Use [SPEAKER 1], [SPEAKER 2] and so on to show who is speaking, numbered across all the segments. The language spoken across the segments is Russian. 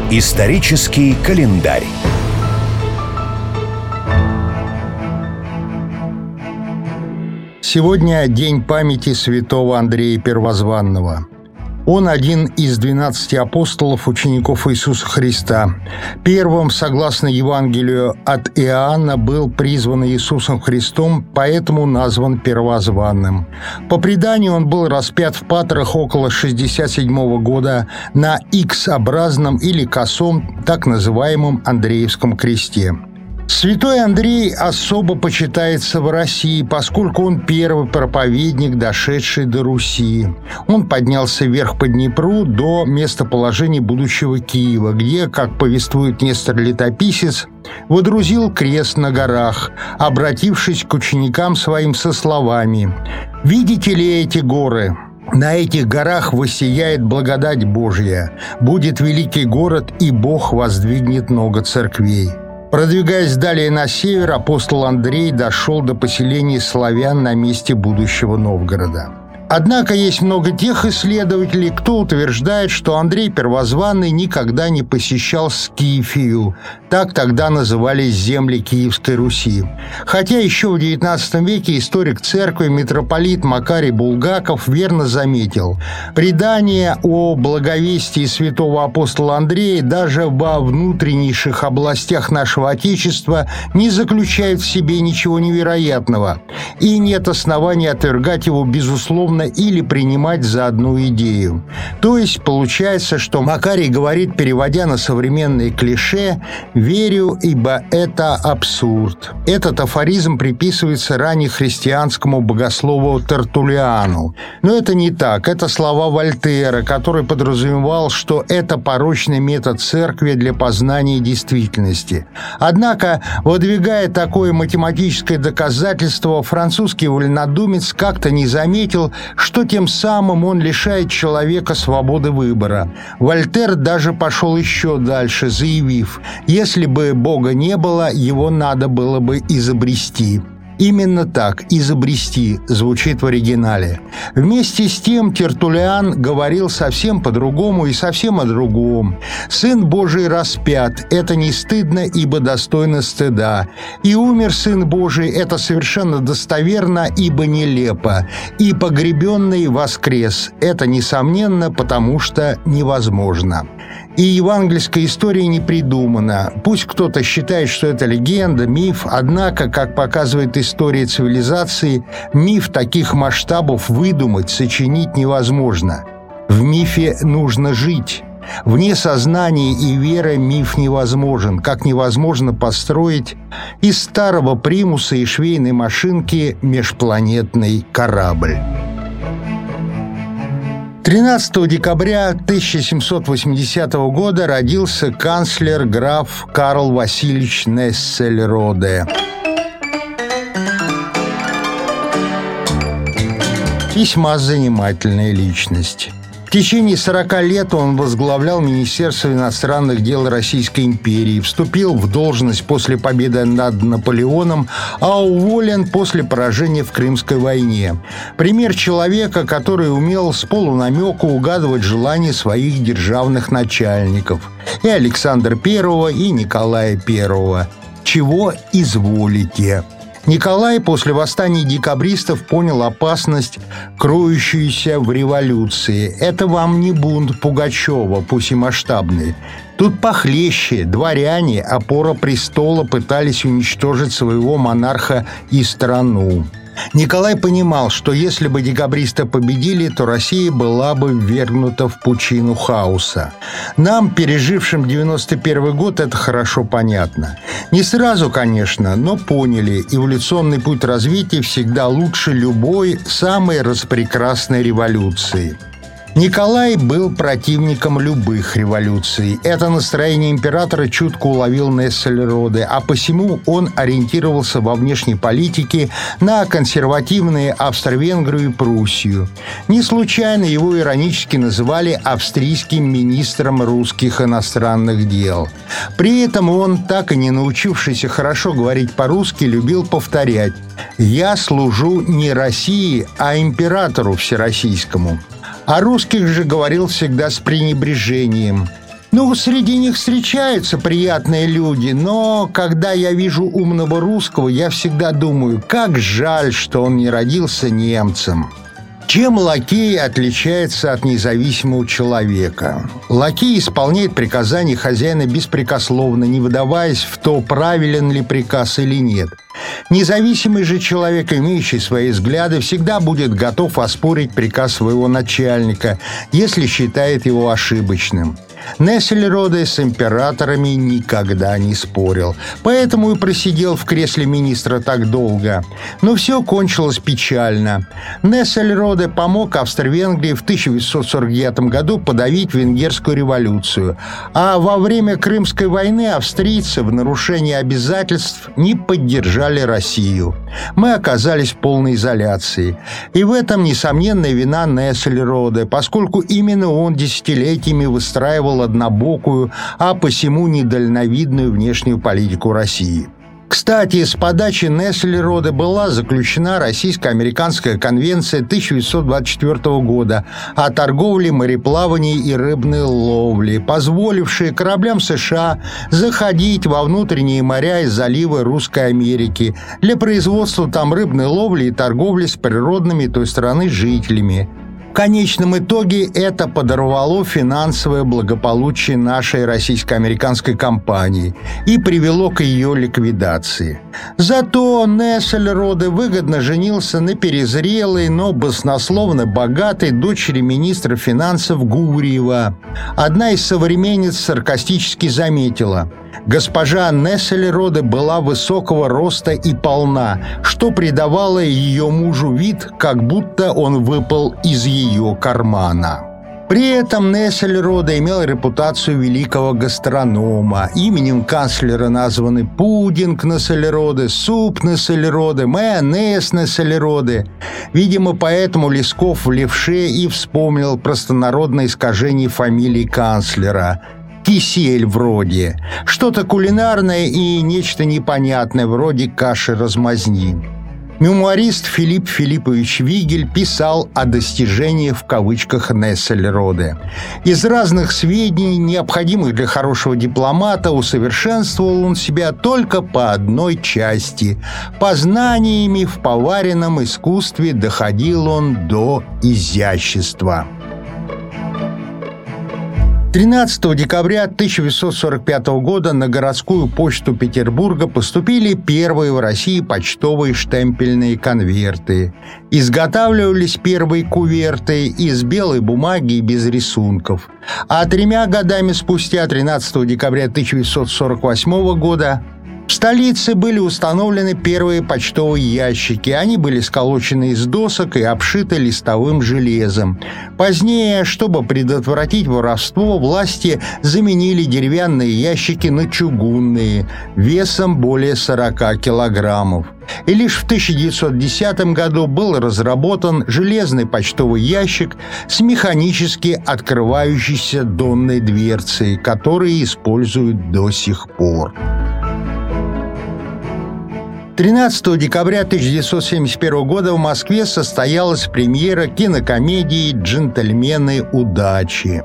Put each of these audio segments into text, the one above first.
[SPEAKER 1] Исторический календарь.
[SPEAKER 2] Сегодня день памяти святого Андрея Первозванного. Он один из 12 апостолов, учеников Иисуса Христа. Первым, согласно Евангелию от Иоанна, был призван Иисусом Христом, поэтому назван Первозванным. По преданию, он был распят в Патрах около 67 года на Х-образном или косом, так называемом Андреевском кресте. Святой Андрей особо почитается в России, поскольку он первый проповедник, дошедший до Руси. Он поднялся вверх по Днепру до местоположения будущего Киева, где, как повествует Нестор-летописец, водрузил крест на горах, обратившись к ученикам своим со словами: «Видите ли эти горы? На этих горах воссияет благодать Божья. Будет великий город, и Бог воздвигнет много церквей». Продвигаясь далее на север, апостол Андрей дошел до поселения славян на месте будущего Новгорода. Однако есть много тех исследователей, кто утверждает, что Андрей Первозванный никогда не посещал Скифию, так тогда назывались земли Киевской Руси. Хотя еще в XIX веке историк церкви митрополит Макарий Булгаков верно заметил: предание о благовестии святого апостола Андрея даже во внутреннейших областях нашего Отечества не заключает в себе ничего невероятного, и нет оснований отвергать его безусловно или принимать за одну идею. То есть получается, что Макарий говорит, переводя на современные клише: «Верю, ибо это абсурд». Этот афоризм приписывается раннехристианскому богослову Тертуллиану. Но это не так. Это слова Вольтера, который подразумевал, что это порочный метод церкви для познания действительности. Однако, выдвигая такое математическое доказательство, французский вольнодумец как-то не заметил, что тем самым он лишает человека свободы выбора. Вольтер даже пошел еще дальше, заявив: «Если бы Бога не было, его надо было бы изобрести». Именно так «изобрести» звучит в оригинале. Вместе с тем Тертуллиан говорил совсем по-другому и совсем о другом. «Сын Божий распят, это не стыдно, ибо достойно стыда. И умер Сын Божий, это совершенно достоверно, ибо нелепо. И погребенный воскрес, это несомненно, потому что невозможно». И евангельская история не придумана. Пусть кто-то считает, что это легенда, миф, однако, как показывает история цивилизации, миф таких масштабов выдумать, сочинить невозможно. В мифе нужно жить. Вне сознания и веры миф невозможен, как невозможно построить из старого примуса и швейной машинки межпланетный корабль. 13 декабря 1780 года родился канцлер граф Карл Васильевич Нессельроде. Весьма занимательная личность. В течение 40 лет он возглавлял Министерство иностранных дел Российской империи, вступил в должность после победы над Наполеоном, а уволен после поражения в Крымской войне. Пример человека, который умел с полунамека угадывать желания своих державных начальников. И Александра I, и Николая I. Чего изволите? Николай после восстания декабристов понял опасность, кроющуюся в революции. Это вам не бунт Пугачева, пусть и масштабный. Тут похлеще. Дворяне, опора престола, пытались уничтожить своего монарха и страну. Николай понимал, что если бы декабристы победили, то Россия была бы ввергнута в пучину хаоса. Нам, пережившим 91 год, это хорошо понятно. Не сразу, конечно, но поняли, эволюционный путь развития всегда лучше любой самой распрекрасной революции. Николай был противником любых революций. Это настроение императора чутко уловил Нессельроде, а посему он ориентировался во внешней политике на консервативные Австро-Венгрию и Пруссию. Не случайно его иронически называли австрийским министром русских иностранных дел. При этом он, так и не научившийся хорошо говорить по-русски, любил повторять: «Я служу не России, а императору всероссийскому». О русских же говорил всегда с пренебрежением. Ну, среди них встречаются приятные люди, но когда я вижу умного русского, я всегда думаю, как жаль, что он не родился немцем. Чем лакей отличается от независимого человека? Лакей исполняет приказания хозяина беспрекословно, не выдаваясь в то, правилен ли приказ или нет. Независимый же человек, имеющий свои взгляды, всегда будет готов оспорить приказ своего начальника, если считает его ошибочным. Нессельроде с императорами никогда не спорил, поэтому и просидел в кресле министра так долго. Но все кончилось печально. Нессельроде помог Австро-Венгрии в 1849 году подавить Венгерскую революцию, а во время Крымской войны австрийцы в нарушении обязательств не поддержали Россию. Мы оказались в полной изоляции. И в этом несомненная вина Нессельроде, поскольку именно он десятилетиями выстраивал однобокую, а посему недальновидную внешнюю политику России. Кстати, с подачи Нессельроде была заключена Российско-американская конвенция 1924 года о торговле, мореплавании и рыбной ловле, позволившая кораблям США заходить во внутренние моря и заливы Русской Америки для производства там рыбной ловли и торговли с природными той страны жителями. В конечном итоге это подорвало финансовое благополучие нашей российско-американской компании и привело к ее ликвидации. Зато Нессельроде выгодно женился на перезрелой, но баснословно богатой дочери министра финансов Гурьева. Одна из современниц саркастически заметила: госпожа Нессельроде была высокого роста и полна, что придавало ее мужу вид, как будто он выпал из ее кармана. При этом Нессельроде имел репутацию великого гастронома. Именем канцлера названы пудинг Нессельроде, суп Нессельроде, майонез Нессельроде. Видимо, поэтому Лесков в «Левше» и вспомнил простонародное искажение фамилии канцлера. Кисель вроде. Что-то кулинарное и нечто непонятное вроде каши-размазни. Мемуарист Филипп Филиппович Вигель писал о достижениях в кавычках Нессельроде. Из разных сведений, необходимых для хорошего дипломата, усовершенствовал он себя только по одной части. Познаниями в поваренном искусстве доходил он до изящества. 13 декабря 1845 года на городскую почту Петербурга поступили первые в России почтовые штемпельные конверты. Изготавливались первые куверты из белой бумаги и без рисунков. А 3 годами спустя, 13 декабря 1848 года, в столице были установлены первые почтовые ящики. Они были сколочены из досок и обшиты листовым железом. Позднее, чтобы предотвратить воровство, власти заменили деревянные ящики на чугунные, весом более 40 килограммов. И лишь в 1910 году был разработан железный почтовый ящик с механически открывающейся донной дверцей, который используют до сих пор. 13 декабря 1971 года в Москве состоялась премьера кинокомедии «Джентльмены удачи».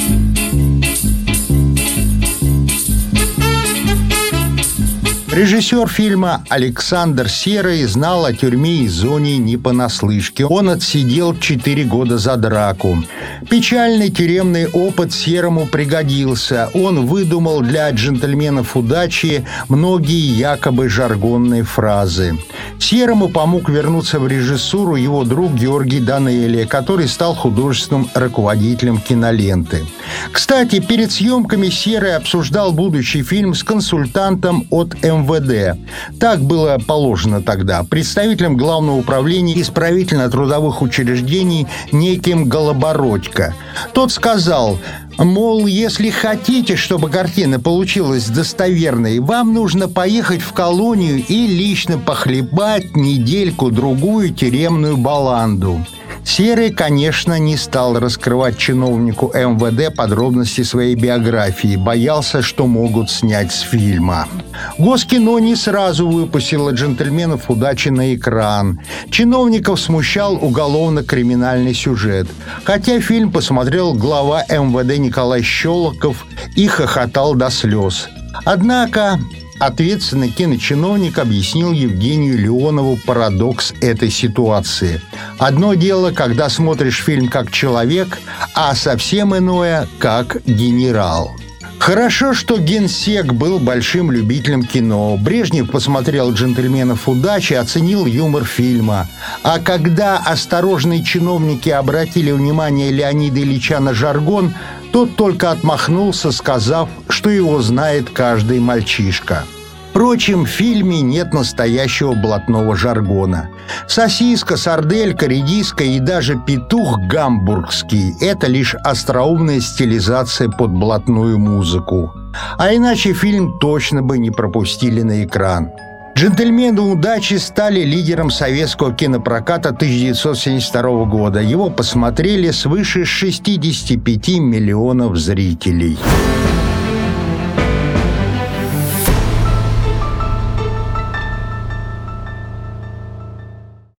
[SPEAKER 2] Режиссер фильма Александр Серый знал о тюрьме и зоне не понаслышке. Он отсидел 4 года за драку. Печальный тюремный опыт Серому пригодился. Он выдумал для «Джентльменов удачи» многие якобы жаргонные фразы. Серому помог вернуться в режиссуру его друг Георгий Данелия, который стал художественным руководителем киноленты. Кстати, перед съемками Серый обсуждал будущий фильм с консультантом от МВД. Так было положено тогда. Представителем Главного управления исправительно-трудовых учреждений неким Голобородько. Тот сказал, мол, если хотите, чтобы картина получилась достоверной, вам нужно поехать в колонию и лично похлебать недельку-другую тюремную баланду. Серый, конечно, не стал раскрывать чиновнику МВД подробности своей биографии, боялся, что могут снять с фильма. Госкино не сразу выпустило «Джентльменов удачи» на экран. Чиновников смущал уголовно-криминальный сюжет, хотя фильм посмотрел глава МВД Николай Щелоков и хохотал до слез. Однако ответственный киночиновник объяснил Евгению Леонову парадокс этой ситуации. Одно дело, когда смотришь фильм как человек, а совсем иное – как генерал. Хорошо, что генсек был большим любителем кино. Брежнев посмотрел «Джентльменов удачи», оценил юмор фильма. А когда осторожные чиновники обратили внимание Леонида Ильича на жаргон, тот только отмахнулся, сказав, что его знает каждый мальчишка. Впрочем, в фильме нет настоящего блатного жаргона. Сосиска, сарделька, редиска и даже петух гамбургский – это лишь остроумная стилизация под блатную музыку. А иначе фильм точно бы не пропустили на экран. «Джентльмены удачи» стали лидером советского кинопроката 1972 года. Его посмотрели свыше 65 миллионов зрителей.